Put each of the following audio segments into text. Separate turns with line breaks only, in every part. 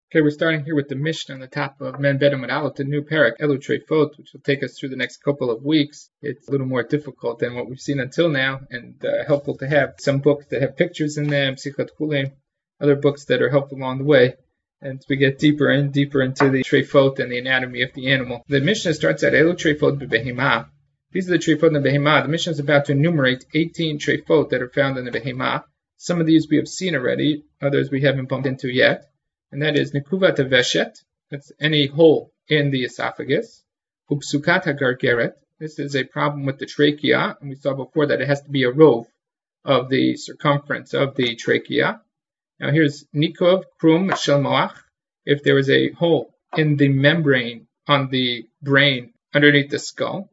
Okay, we're starting here with the Mishnah on the top of Men Bedam and Aleph, the new parak, Elu Treifot, which will take us through the next couple of weeks. It's a little more difficult than what we've seen until now, and helpful to have some books that have pictures in them, Sichat Kulim, other books that are helpful along the way. And we get deeper and deeper into the Treifot and the anatomy of the animal. The Mishnah starts at Elu Treifot B'Behemah. These are the Treifot in the Behemah. The Mishnah is about to enumerate 18 Treifot that are found in the Behemah. Some of these we have seen already, others we haven't bumped into yet. And that is Nikuvat Veshet, that's any hole in the esophagus. Upsukat HaGargeret, this is a problem with the trachea, and we saw before that it has to be a rove of the circumference of the trachea. Now here's Nikov Krum Shel Moach, if there is a hole in the membrane on the brain underneath the skull.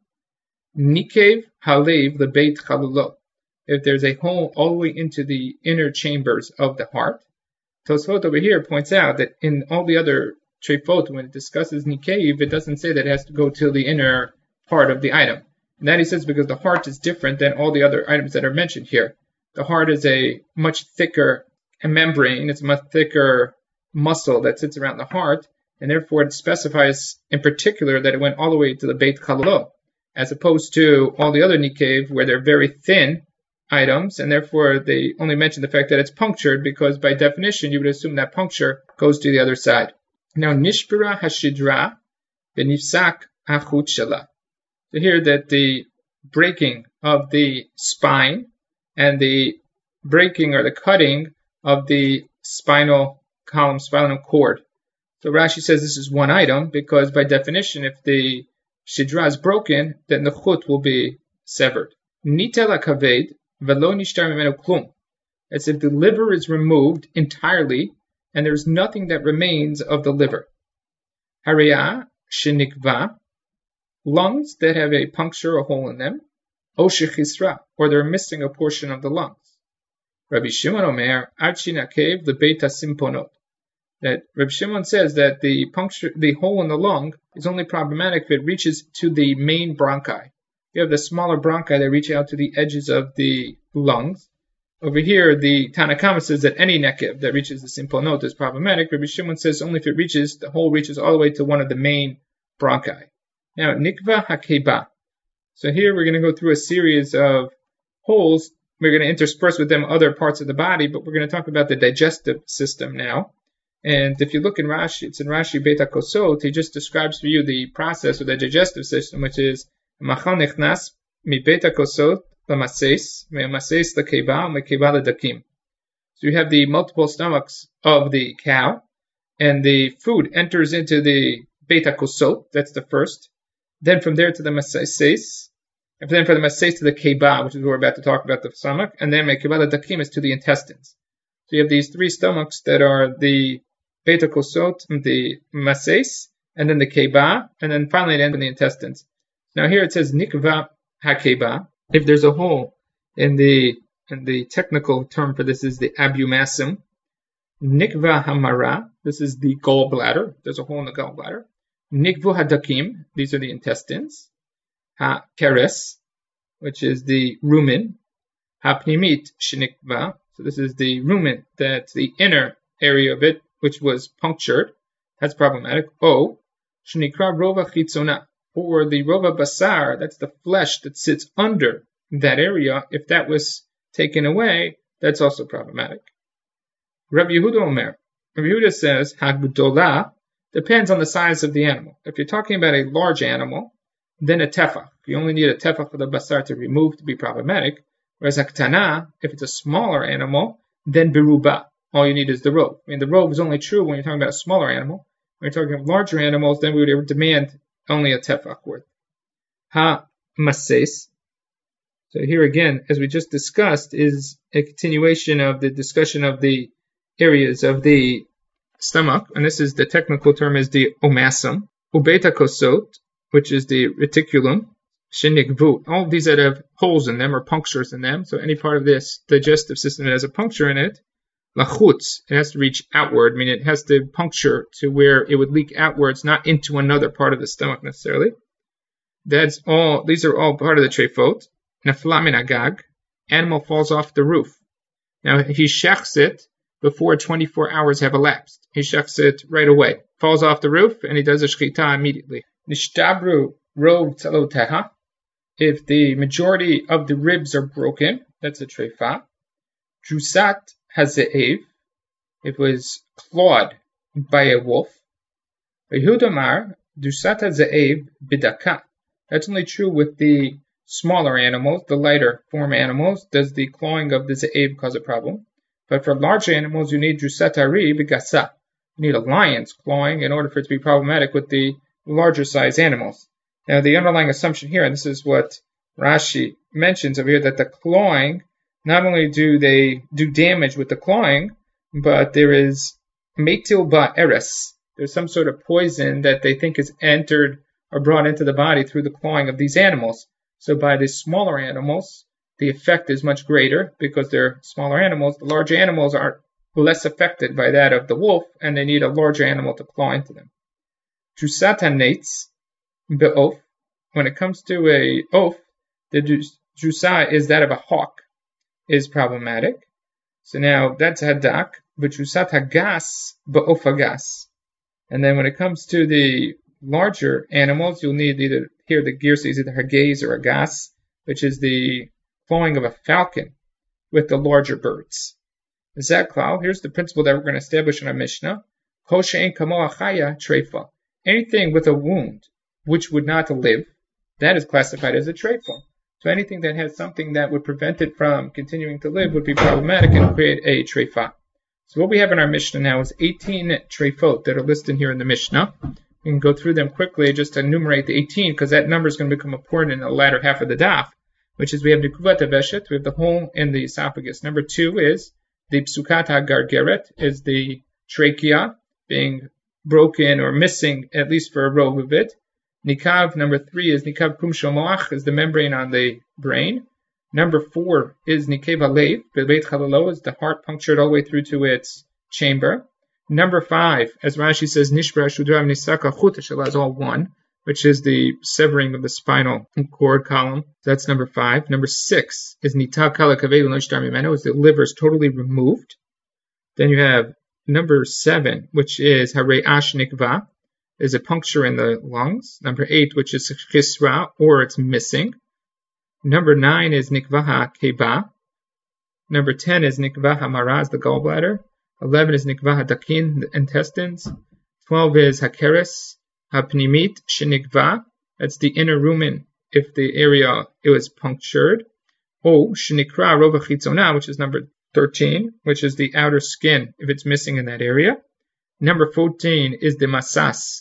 Nikev Halev Lebeit Chalulot, if there's a hole all the way into the inner chambers of the heart. Tosfot over here points out that in all the other treifot, when it discusses Nikev, it doesn't say that it has to go to the inner part of the item. And that he says because the heart is different than all the other items that are mentioned here. The heart is a much thicker membrane, it's a much thicker muscle that sits around the heart, and therefore it specifies in particular that it went all the way to the Beit Chalulot, as opposed to all the other Nikev where they're very thin items, and therefore they only mention the fact that it's punctured because by definition you would assume that puncture goes to the other side. Now Nishbira Hashidra Benifsak Achut Shala. So here that the breaking of the spine and the breaking or the cutting of the spinal column, spinal cord. So Rashi says this is one item because by definition if the Shidra is broken, then the chut will be severed. Nitel HaKaved Velo nishtar mimenu klum. As if the liver is removed entirely and there's nothing that remains of the liver. Hariya shenikva, lungs that have a puncture, a hole in them. O shechisra, or they're missing a portion of the lungs. Rabbi Shimon Omer, ad shinakev lebeit hasimponot. That Rabbi Shimon says that the puncture, the hole in the lung is only problematic if it reaches to the main bronchi. You have the smaller bronchi that reach out to the edges of the lungs. Over here, the Tanakama says that any nekev that reaches the simponot is problematic. Rabbi Shimon says only if it reaches, the hole reaches all the way to one of the main bronchi. Now, nikva hakeba. So here we're going to go through a series of holes. We're going to intersperse with them other parts of the body, but we're going to talk about the digestive system now. And if you look in Rashi, it's in Rashi Beit HaKosot, he just describes for you the process of the digestive system, which is Machal nechnas mi Beit HaKosot lamaseis, me'amaseis lekeba, me'keba ledakim. So you have the multiple stomachs of the cow, and the food enters into the Beit HaKosot, that's the first. Then from there to the maseis, and then from the maseis to the keba, which is what we're about to talk about, the stomach, and then me'keba ledakim is to the intestines. So you have these three stomachs that are the Beit HaKosot, the maseis, and then the keba, and then finally it ends in the intestines. Now here it says nikva hakeba. If there's a hole in the technical term for this is the abumasum. Nikva hamara. This is the gallbladder. There's a hole in the gallbladder. Nikvu hadakim. These are the intestines. Ha keres, which is the rumen. Hapnimit shenikva. So this is the rumen. That's the inner area of it, which was punctured. That's problematic. O shnikra rova chitzona. Or the rova basar, that's the flesh that sits under that area. If that was taken away, that's also problematic. Rabbi Yehuda Omer. Rabbi Yehuda says, Hagdola depends on the size of the animal. If you're talking about a large animal, then a tefach. You only need a tefach for the basar to remove to be problematic. Whereas haktana, if it's a smaller animal, then beruba. All you need is the robe. I mean, the robe is only true when you're talking about a smaller animal. When you're talking about larger animals, then we would demand only a tefach worth. Ha maseis. So here again, as we just discussed, is a continuation of the discussion of the areas of the stomach, and this is the technical term is the omasum. Ubeit HaKosot, which is the reticulum. Shenikvu. All of these that have holes in them or punctures in them. So any part of this digestive system that has a puncture in it, lachutz, it has to reach outward. I mean, it has to puncture to where it would leak outwards, not into another part of the stomach necessarily. That's all. These are all part of the treifot. Nefla min agag, animal falls off the roof. Now he shechs it, before 24 hours have elapsed. He shechs it right away. Falls off the roof, and he does a shechita immediately. Nishtabru rov tzaloteha. If the majority of the ribs are broken, that's a treifa. Drusat haze'ev. It was clawed by a wolf. Yehudamar drusat haze'ev bidaka. That's only true with the smaller animals, the lighter form animals. Does the clawing of the ze'ev cause a problem? But for larger animals, you need drusat hari b'gasa. You need a lion's clawing in order for it to be problematic with the larger size animals. Now, the underlying assumption here, and this is what Rashi mentions over here, that the clawing, not only do they do damage with the clawing, but there is metil ba'eres. There's some sort of poison that they think is entered or brought into the body through the clawing of these animals. So by the smaller animals, the effect is much greater because they're smaller animals. The larger animals are less affected by that of the wolf, and they need a larger animal to claw into them. Drusat hanates be'of. When it comes to a oaf, the drusa is that of a hawk, is problematic. So now that's hadak, but drusat hagas be'of hagas. And then when it comes to the larger animals, you'll need either, here the girsa is either hagaz or hagas, which is the clawing of a falcon with the larger birds. Zaklal, here's the principle that we're going to establish in our Mishnah. Kol she'en kamo achaya treifa. Anything with a wound which would not live, that is classified as a treifa. So anything that has something that would prevent it from continuing to live would be problematic and create a treifa. So what we have in our Mishnah now is 18 treifot that are listed here in the Mishnah. We can go through them quickly just to enumerate the 18 because that number is going to become important in the latter half of the daf, which is we have the kuvat aveshet, we have the hole in the esophagus. Number 2 is the psukat gargeret, is the trachea being broken or missing at least for a row of it. Nikav, number 3 is nikav kumshel moach, is the membrane on the brain. Number 4 is nikev halev, bebeit chalalo, is the heart punctured all the way through to its chamber. Number 5, as Rashi says, nishbra shudrav nisaka chut, is all one, which is the severing of the spinal cord column. That's number 5. Number 6 is nitav kala kavedu lo yishtar mimeno, is the liver is totally removed. Then you have number 7, which is hare'ash nikva, is a puncture in the lungs. Number 8, which is chisra, or it's missing. Number 9 is nikvaha keba. Number 10 is nikvaha maraz, the gallbladder. 11 is nikvaha dakin, the intestines. 12 is hakeres hapnimit shenikva, that's the inner rumen if the area it was punctured. O shenikra rova chitzona, which is number 13, which is the outer skin if it's missing in that area. Number 14 is the masas.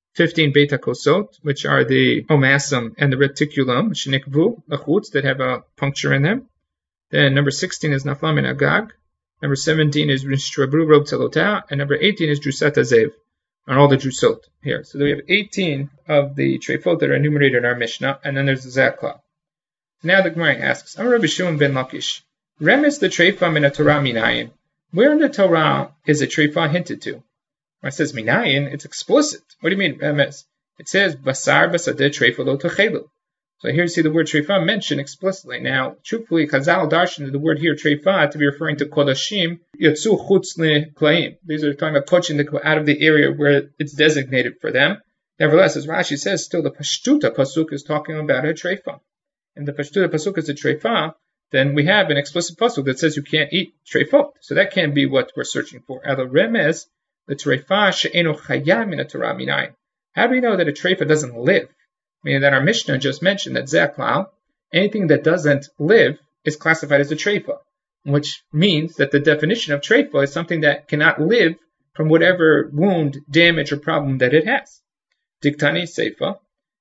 15 beta kosot, which are the omasum and the reticulum, shenikvu, the chutz, that have a puncture in them. Then number 16 is naflam and agag. Number 17 is rishtrabru rob tzalotah, and number 18 is drusat hazev, on all the drusot here. So we have 18 of the treifot that are enumerated in our Mishnah, and then there's the zakla. Now the Gemara asks, Amar Rabbi Shimon ben Lakish, remes the treifa min Torah minayin. Where in the Torah is a treifa hinted to? When it says minayin, it's explicit. What do you mean remes? It says basar basadeh treifa lo techelu. So here you see the word treifa mentioned explicitly. Now, truthfully, Chazal darshan the word here treifa to be referring to kodashim yatsu chutz leklaim. These are talking about coaching the out of the area where it's designated for them. Nevertheless, as Rashi says, still the pashtuta pasuk is talking about a treifa. And the pashtuta pasuk is a treifa. Then we have an explicit pasuk that says you can't eat treifot. So that can't be what we're searching for. Elo remes the treifa she'eno chaya min Torah minayin. How do we know that a treifa doesn't live? Meaning that our Mishnah just mentioned that zaklal, anything that doesn't live is classified as a treifa, which means that the definition of treifa is something that cannot live from whatever wound, damage, or problem that it has. Diktani seifa.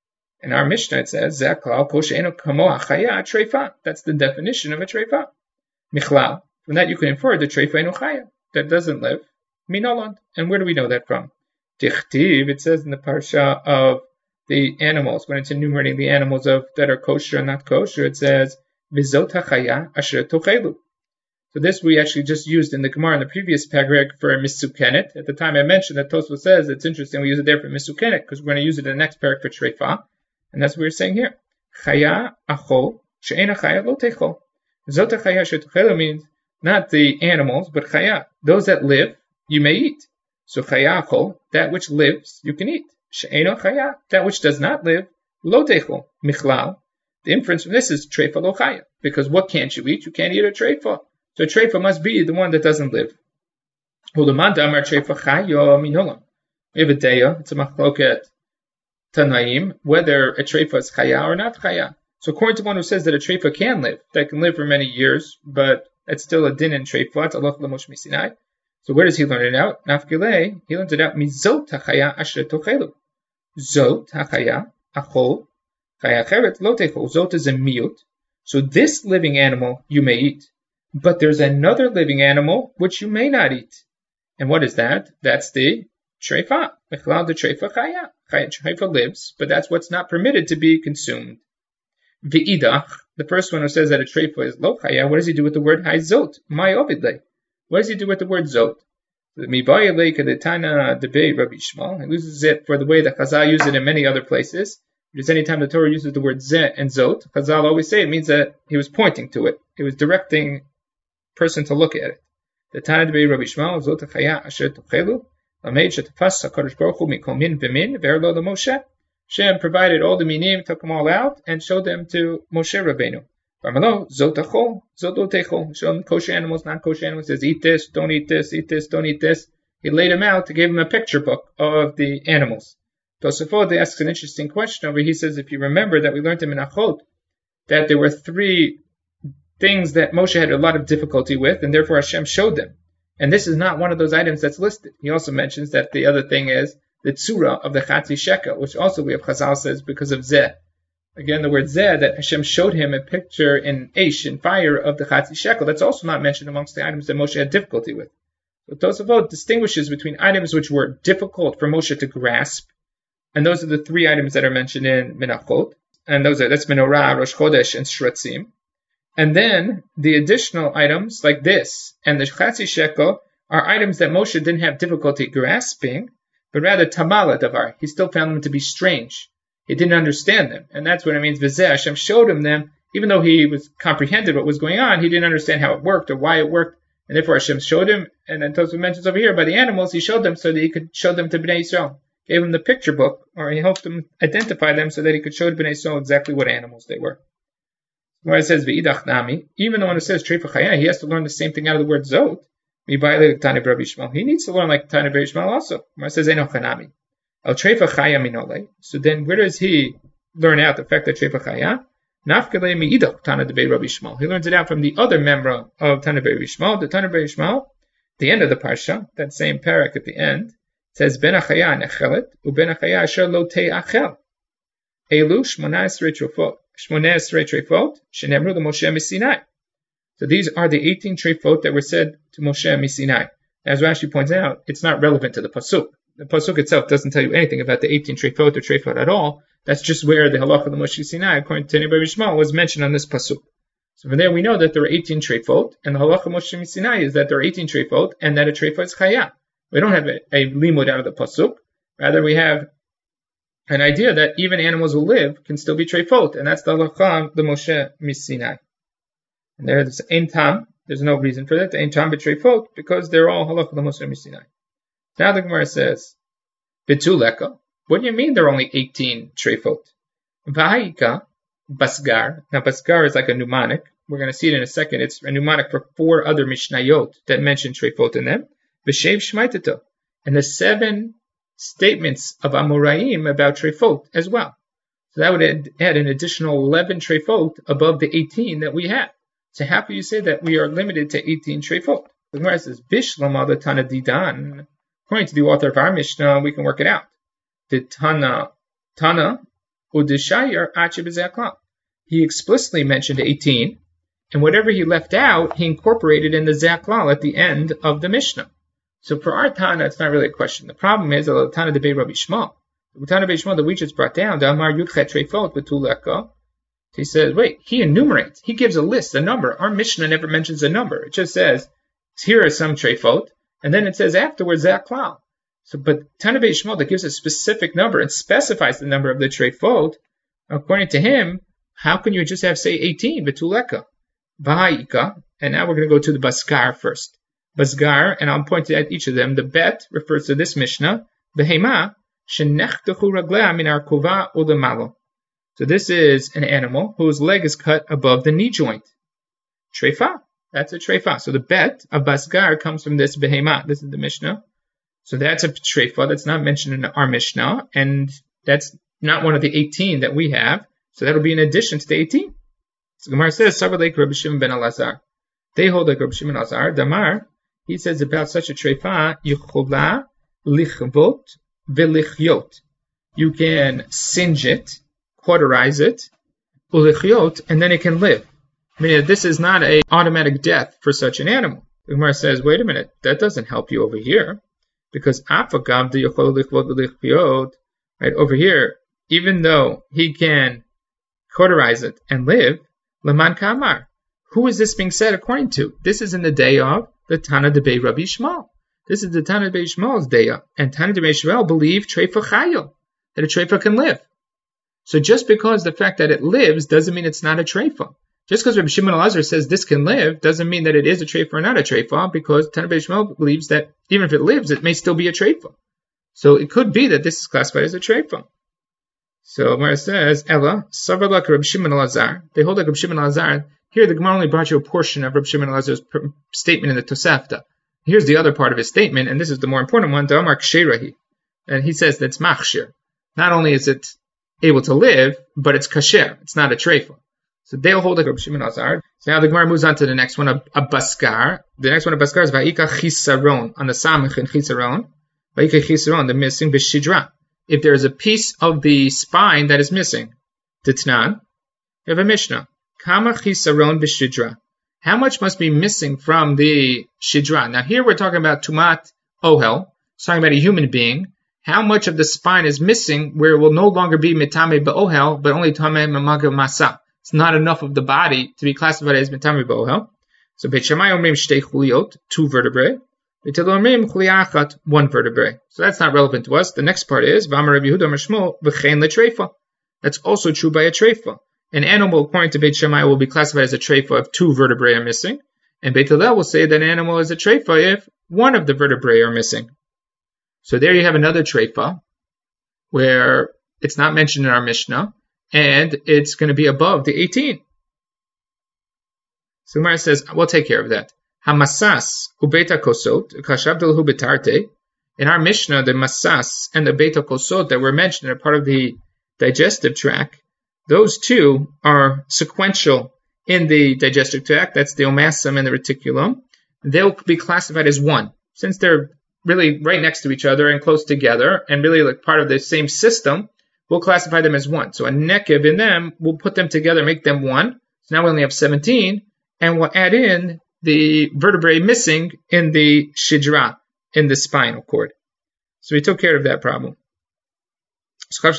In our Mishnah it says zaklal kol she'eno kamo achaya treifa. That's the definition of a treifa. Michlal. From that you can infer the treifa eno chaya, that doesn't live. Minaland. And where do we know that from? Dichtiv. It says in the parsha of the animals, when it's enumerating the animals of that are kosher and not kosher, it says vizot hachaya asher tochelu. So this we actually just used in the Gemara in the previous paragraph for misukenet. At the time I mentioned that Tosfos says it's interesting we use it there for misukenet because we're going to use it in the next paragraph for treifa, and that's what we're saying here. Chaya achol she'ena chaya lo techol. Zot hachaya asher tochelu means not the animals, but chaya. Those that live, you may eat. So chaya achol, that which lives, you can eat. She'eno chaya, that which does not live, lo techol, michlal. The inference from this is treifa lo chaya, because what can't you eat? You can't eat a treifa. So a treifa must be the one that doesn't live. We have a deya, it's a machloket tanaim, whether a treifa is chaya or not chaya. So according to one who says that a treifa can live, that can live for many years, but it's still a din in treifa, it's Allah l'mosh misinai. So where does he learn it out? Nafgilei, he learns it out mizot hachaya asher tochelu. Zot hachaya achol chaya cheret lo techol. Zot is a miut. So this living animal you may eat, but there's another living animal which you may not eat. And what is that? That's the treifa. Mechlal the treifa chaya. Treifa lives, but that's what's not permitted to be consumed. V'idach, the first one who says that a treifa is lo chaya, what does he do with the word hayzot? My ovidle. What does he do with the word zot? He loses it for the way that Chazal use it in many other places. Because anytime the Torah uses the word zeh and zot, Chazal always say it means that he was pointing to it. He was directing person to look at it. The Tana Debei Rabbi Yishmael, Zot HaChaya Asher Tochelu, Lamed Shetafas HaKadosh Baruch Hu Mikol Min V'Min V'Erlo LaMoshe. Shem provided all the minim, took them all out, and showed them to Moshe Rabbeinu. Barmalo, Zot Achol, Zot Lo Techol. Showed them kosher animals, non-kosher animals. Says, eat this, don't eat this, eat this, don't eat this. He laid them out to give him a picture book of the animals. Tosafot asks an interesting question over. He says, if you remember that we learned in Menachot, that there were three things that Moshe had a lot of difficulty with, and therefore Hashem showed them. And this is not one of those items that's listed. He also mentions that the other thing is the tzura of the Chatzi Shekel, which also we have Chazal says because of Zeh. Again, the word Zeh, that Hashem showed him a picture in Eish, in fire, of the Chatzi Shekel. That's also not mentioned amongst the items that Moshe had difficulty with. So Tosafot distinguishes between items which were difficult for Moshe to grasp, and those are the three items that are mentioned in Menachot, and that's Menorah, Rosh Chodesh, and Shratzim. And then the additional items like this and the Chatzi Shekel are items that Moshe didn't have difficulty grasping, but rather tamala davar. He still found them to be strange. He didn't understand them, and that's what it means. V'zeh, Hashem showed him them, even though he was comprehended what was going on. He didn't understand how it worked or why it worked, and therefore Hashem showed him. And then Tosfos mentions over here by the animals, he showed them so that he could show them to Bnei Yisrael. Gave him the picture book, or he helped him identify them so that he could show to Bnei Yisrael exactly what animals they were. Where it says V'idach nami, even the one who says treifa chaya, he has to learn the same thing out of the word zot. He needs to learn like Tana Rabbi Yishmael also. Where it says eno chanami, el treifa chaya minole. So then, where does he learn out the fact that treifa chaya? Nafkele miidach Tana Debei Rabbi Yishmael. He learns it out from the other member of Tana Rabbi Yishmael. The Tana Rabbi Yishmael, the end of the parsha, that same parak at the end, says ben achaya nechelet u ben achaya asher lo te'achel. Elu 18 treifot shenemru Moshe Misinai. So these are the 18 treifot that were said to Moshe Misinai. As Rashi points out, it's not relevant to the pasuk. The pasuk itself doesn't tell you anything about the 18 treifot or treifot at all. That's just where the halacha of the Moshe Sinai, according to Rabbi Yishmael, was mentioned on this pasuk. So from there we know that there are 18 treifot, and the halacha of Moshe Sinai is that there are 18 treifot, and that a treifot is chaya. We don't have a limud out of the pasuk. Rather, we have an idea that even animals who live can still be treifot, and that's the halacha of the Moshe Misinai. And there's ein tam, there's no reason for that, the ein tam b'treifot, because they're all halacha of the Moshe Misinai. Now the Gemara says, B'tuleka, what do you mean there are only 18 treifot? V'ha'ika, basgar. Now basgar is like a mnemonic. We're going to see it in a second. It's a mnemonic for 4 other mishnayot that mention treifot in them. B'shev shmaitito. And the 7 statements of Amoraim about treifot as well. So that would add an additional 11 treifot above the 18 that we have. So how can you say that we are limited to 18 treifot? The Gemara says, Bishlam the Tana Didan. According to the author of our Mishnah, we can work it out. The Tana Udishayar Ache B'Zeklal. He explicitly mentioned 18, and whatever he left out, he incorporated in the Zeklal at the end of the Mishnah. So for our Tana, it's not really a question. The problem is the Tana Debei Rabbi Yishmael. The Tana Debei Yishmael that we just brought down, the Amar Yudchet Treifot B'Tuleka. He says, wait, he enumerates. He gives a list, a number. Our Mishnah never mentions a number. It just says, here are some treifot, and then it says afterwards Zeklal. So, but Tana Debei Yishmael that gives a specific number and specifies the number of the treifot, according to him, how can you just have say 18 B'Tuleka? V'ha'ika, And now we're going to go to the Basgar first. Basgar, and I'll point at each of them. The bet refers to this Mishnah. Behema shenechtachu raglea min arkova ulemalo. So this is an animal whose leg is cut above the knee joint. Treifa. That's a treifa. So the bet of Basgar comes from this behema. This is the Mishnah. So that's a treifa that's not mentioned in our Mishnah, and that's not one of the 18 that we have. So that'll be in addition to the 18. So Gemara says, Sabalek Rabbi Shimon ben Elazar. They hold like Rabbi Shimon ben Elazar. Damar, he says about such a treifa, Yichola lichvot velichyot. You can singe it, cauterize it, ulichyot, and then it can live. I mean, this is not an automatic death for such an animal. The Gemara says, wait a minute, that doesn't help you over here. Because afagav the Yichola lichvot velichyot, right, over here, even though he can cauterize it and live, Laman Kamar. Who is this being said according to? This is in the day of the Tana Debei Rabbi Yishmael. This is the Tana Debei Yishmael's day. And Tana Debei Yishmael believe Treifa Chayil, that a Treifa can live. So just because the fact that it lives doesn't mean it's not a Treifa. Just because Rabbi Shimon Elazar says this can live doesn't mean that it is a Treifa or not a Treifa, because Tana Debei Yishmael believes that even if it lives, it may still be a Treifa. So it could be that this is classified as a Treifa. So where it says, Ella, Savarlak Rabbi Shimon Elazar, they hold like Rabbi Shimon Elazar. Here the Gemara only brought you a portion of Rabbi Shimon Elazar's statement in the Tosefta. Here's the other part of his statement, and this is the more important one, Da'amar Ksherahi. And he says that's machshir. Not only is it able to live, but it's kasher. It's not a treifa. So they'll hold like Rabbi Shimon Elazar. So now the Gemara moves on to the next one, a Baskar. The next one, a Baskar, is Va'ika Chisaron, on the Samech in Chisaron. Va'ika Chisaron, the missing B'shidra. If there is a piece of the spine that is missing, Titnan, you have a Mishnah. Kama chisaron b'shidra. How much must be missing from the shidra? Now here we're talking about tumat ohel. It's talking about a human being. How much of the spine is missing where it will no longer be mitame ba'ohel, but only tame mamagel masa. It's not enough of the body to be classified as mitame ba'ohel. So Beit Shammai omrim shtei chuliot, 2 vertebrae. Beit Hillel omrim chulia achat, 1 vertebrae. So that's not relevant to us. The next part is V'amar Rabbi Yehuda Amar Shmuel v'chein letreifa. That's also true by a treifa. An animal, according to Beit Shammai, will be classified as a treifa if 2 vertebrae are missing. And Beit Hillel will say that an animal is a treifa if 1 of the vertebrae are missing. So there you have another treifa, where it's not mentioned in our Mishnah, and it's going to be above the 18. So Gemara says, we'll take care of that. Hamasas ubeta kosot kashavdalhu betarte. In our Mishnah, the masas and the beta kosot that were mentioned are part of the digestive tract. Those two are sequential in the digestive tract. That's the omasum and the reticulum. They'll be classified as one, since they're really right next to each other and close together and really like part of the same system. We'll classify them as one. So a nekev in them, we'll put them together, make them one. So now we only have 17, and we'll add in the vertebrae missing in the shidra, in the spinal cord. So we took care of that problem. You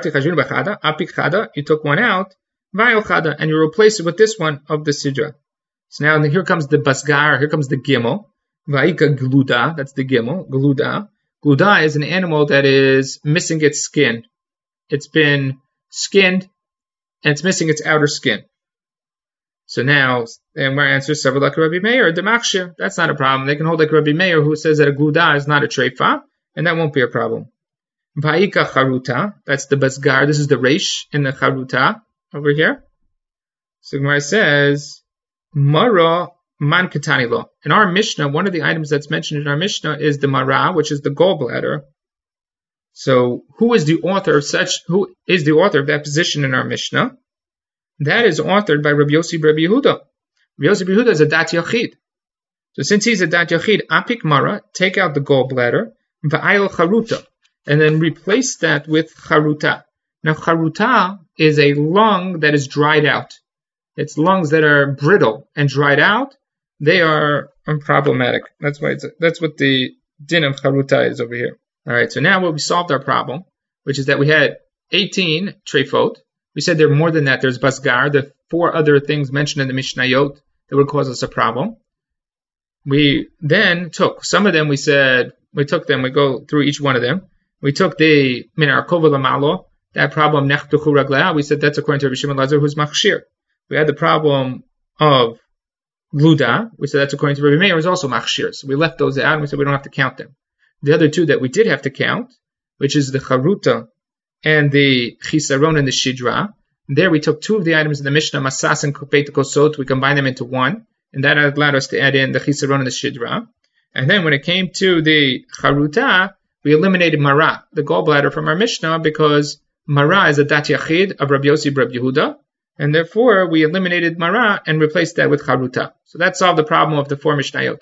took one out, and you replace it with this one of the sidra. So now here comes the basgar, here comes the gimel. Va'ika gluda, that's the gimel, gluda. Gluda is an animal that is missing its skin. It's been skinned, and it's missing its outer skin. So now, and our answer is several like Rabbi Meir, demachshir. That's not a problem. They can hold like Rabbi Meir, who says that a gluda is not a treifa, and that won't be a problem. Va'ika charuta, that's the basgar. This is the reish in the charuta over here. So Gemara says, mara man katani lo. In our Mishnah, one of the items that's mentioned in our Mishnah is the mara, which is the gallbladder. So who is the author of that position in our Mishnah? That is authored by Rabbi Yossi Rabbi Yehuda. Rabbi Yossi Rabbi Yehuda is a dat yachid. So since he's a dat yachid, apik mara, take out the gallbladder, va'ayil charuta, and then replace that with charuta. Now charuta is a lung that is dried out. It's lungs that are brittle and dried out. They are unproblematic. That's what the din of charuta is over here. All right, so now we solved our problem, which is that we had 18 treifot. We said there are more than that. There's basgar, the 4 other things mentioned in the Mishnayot that would cause us a problem. We then took some of them. We took them. We go through each one of them. We took the minar kova lamalo, that problem nechtuchu raglea. We said that's according to Rabbi Shimon Elazar, who's machshir. We had the problem of Luda, we said that's according to Rabbi Meir, was also machshir. So we left those out and we said we don't have to count them. The other two that we did have to count, which is the charuta and the chisaron and the shidra. There we took two of the items in the Mishnah, masas and kopet kosot, we combined them into one, and that allowed us to add in the chisaron and the shidra. And then when it came to the charuta, we eliminated mara, the gallbladder, from our Mishnah because mara is a dat yachid of Rabbi Yossi Rabbi Yehuda, and therefore we eliminated mara and replaced that with charuta. So that solved the problem of the four Mishnayot.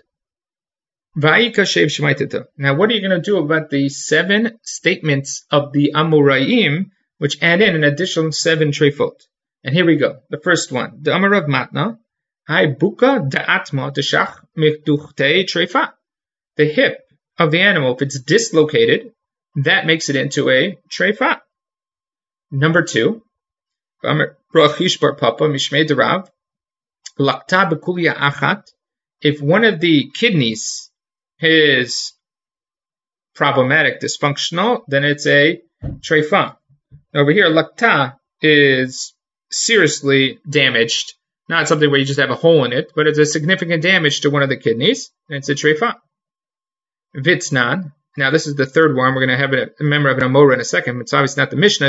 Now what are you going to do about the 7 statements of the Amoraim, which add in an additional 7 treifot? And here we go. The first one, the Amarav Matna, Hai buka da'atma teshach mikduchtei treifa. The hip of the animal, if it's dislocated, that makes it into a treifa. Number 2, Rachish bar Papa Mishmei Derav, Lakta bekulia achat. If one of the kidneys is problematic, dysfunctional, then it's a treifa. Over here, lakta is seriously damaged, not something where you just have a hole in it, but it's a significant damage to one of the kidneys, and it's a treifa. Vitznan. Now this is the third one. We're going to have a member of an Amora in a second. It's obviously not the Mishnah.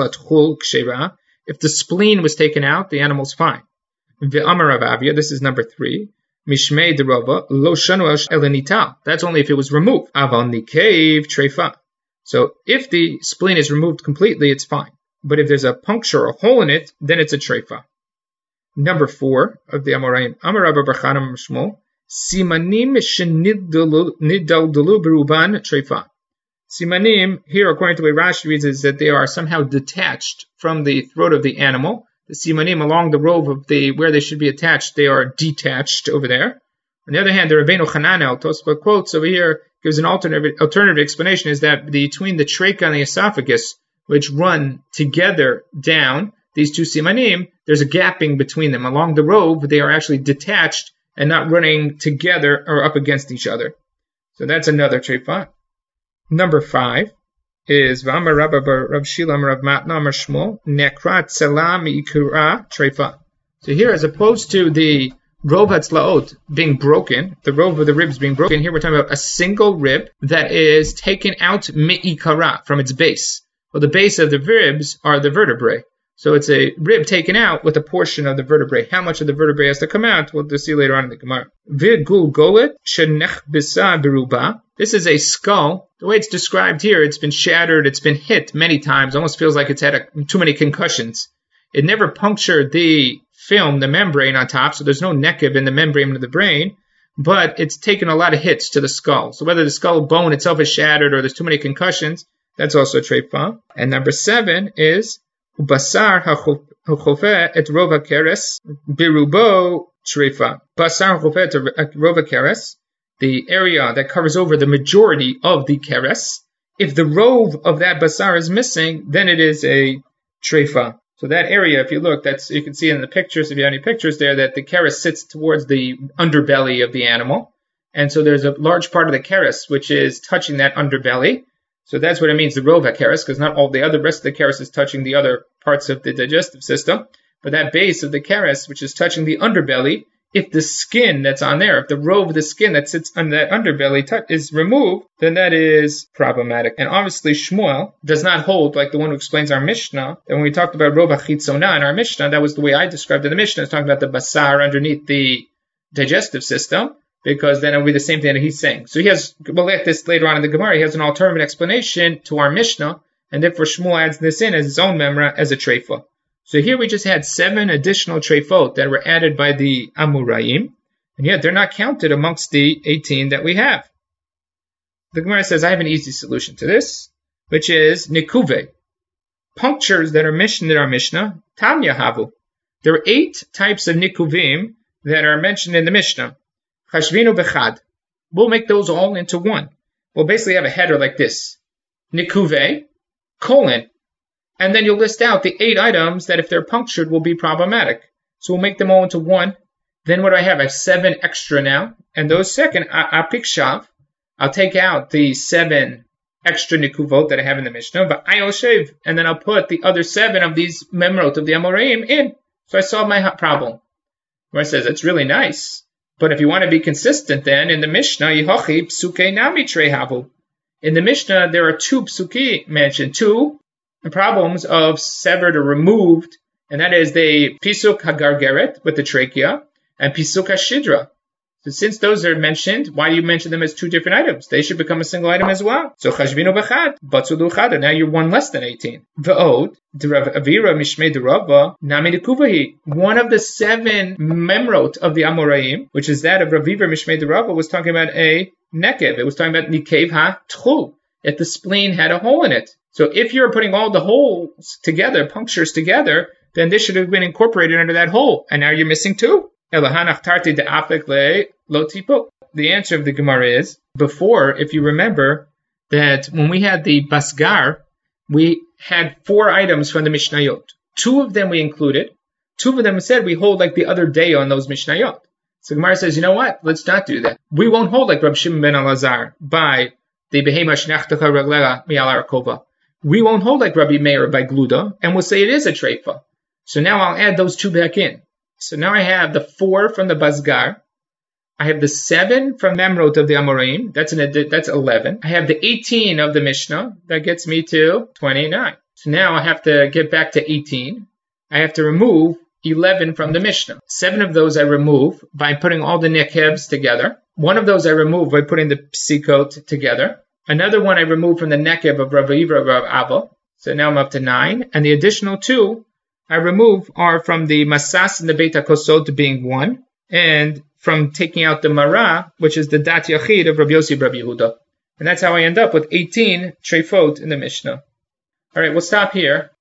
If the spleen was taken out, the animal's fine. V'amarav, this is number 3. Mishmei derova lo shanu elenital. That's only if it was removed. Aval nikev treifa. So if the spleen is removed completely, it's fine. But if there's a puncture or a hole in it, then it's a treifa. Number 4 of the Amoraim. Amarav bar Chanam Shmuel. Simanim sheniddalu beruban treifa. Simanim, here according to the way Rashi reads, is that they are somehow detached from the throat of the animal. The simanim along the robe of where they should be attached, they are detached over there. On the other hand, the Rabbeinu Hananel, Tosfot quotes over here, gives an alternative explanation, is that between the trachea and the esophagus, which run together down, these two simanim, there's a gapping between them. Along the robe, they are actually detached and not running together or up against each other. So that's another treifa. Number 5 is V'amar Rabba bar Rav Shilam Rav Matna Amar Shmuel Nekrat Tzela Mi'ikura Treifa. So here, as opposed to the Rov HaTzlaot being broken, the rove of the ribs being broken, here we're talking about a single rib that is taken out Mi'ikara, from its base. Well, the base of the ribs are the vertebrae. So it's a rib taken out with a portion of the vertebrae. How much of the vertebrae has to come out, we'll see later on in the Gemara. V'gul golet shenech bisa beruba. This is a skull. The way it's described here, it's been shattered, it's been hit many times. Almost feels like it's had too many concussions. It never punctured the film, the membrane on top, so there's no nekev in the membrane of the brain, but it's taken a lot of hits to the skull. So whether the skull bone itself is shattered or there's too many concussions, that's also a treifa. And number 7 is Basar hachofeh et rov hakeres birubo treifa. Basar hachofeh et rov hakeres, the area that covers over the majority of the keres. If the rove of that basar is missing, then it is a treifa. So that area, if you look, you can see in the pictures, if you have any pictures there, that the keres sits towards the underbelly of the animal. And so there's a large part of the keres which is touching that underbelly. So that's what it means, the rov hakeres, because not all the other rest of the keres is touching the other parts of the digestive system. But that base of the keres, which is touching the underbelly, if the skin that's on there, if the rove of the skin that sits on that underbelly is removed, then that is problematic. And obviously Shmuel does not hold, like the one who explains our Mishnah, that when we talked about rov hachitzona in our Mishnah, that was the way I described it in the Mishnah. It's talking about the basar underneath the digestive system, because then it will be the same thing that he's saying. So we'll get this later on in the Gemara, he has an alternative explanation to our Mishnah, and therefore Shmuel adds this in as his own memra as a treifa. So here we just had 7 additional treifot that were added by the Amoraim, and yet they're not counted amongst the 18 that we have. The Gemara says, I have an easy solution to this, which is nikuve. Punctures that are mentioned in our Mishnah, tam yahavu. There are 8 types of nikuvim that are mentioned in the Mishnah. Chashvinu bechad. We'll make those all into one. We'll basically have a header like this. Nikuve, colon. And then you'll list out the 8 items that if they're punctured will be problematic. So we'll make them all into one. Then what do I have? I have 7 extra now. And those second, apikshav, I'll take out the 7 extra nikuvot that I have in the Mishnah, but I'll shave, and then I'll put the other 7 of these memrot of the Amoraim in. So I solved my problem. Where it says, it's really nice. But if you want to be consistent, then in the Mishnah, Yehochi psuke nami trehavu. In the Mishnah, there are 2 psuki mentioned, 2 problems of severed or removed, and that is the pisuk hagargeret with the trachea and pisuk hashidra. So since those are mentioned, why do you mention them as 2 different items? They should become a single item as well. So chashvinu b'chad, batzulu chada. Now you're 1 less than 18. V'od, d'Rav Avira mishmei d'Rava, nami d'kuvahi. One of the 7 memrot of the Amoraim, which is that of Rav Avira mishmei d'Rava, was talking about a nekev. It was talking about nikev ha-tchu, that the spleen had a hole in it. So if you're putting all the holes together, punctures together, then this should have been incorporated under that hole. And now you're missing 2. The answer of the Gemara is, before, if you remember, that when we had the Basgar, we had 4 items from the Mishnayot. 2 of them we included. 2 of them said we hold like the other day on those Mishnayot. So Gemara says, you know what? Let's not do that. We won't hold like Rab Shimon ben Elazar by the Behema Shnachtacha Reglela Mi'al Arkova. We won't hold like Rabbi Meir by Gluda, and we'll say it is a treifa. So now I'll add those 2 back in. So now I have the 4 from the Basgar. I have the 7 from Memrot of the Amoraim. That's 11. I have the 18 of the Mishnah. That gets me to 29. So now I have to get back to 18. I have to remove 11 from the Mishnah. 7 of those I remove by putting all the nekevs together. 1 of those I remove by putting the psikot together. Another 1 I remove from the nekev of Rav Avira Rav Abba. So now I'm up to 9. And the additional 2 I remove are from the Masas and the Beit HaKosod being 1, and from taking out the Mara, which is the Dat Yachid of Rabbi Yossi Rabbi Yehuda. And that's how I end up with 18 treifot in the Mishnah. Alright, we'll stop here.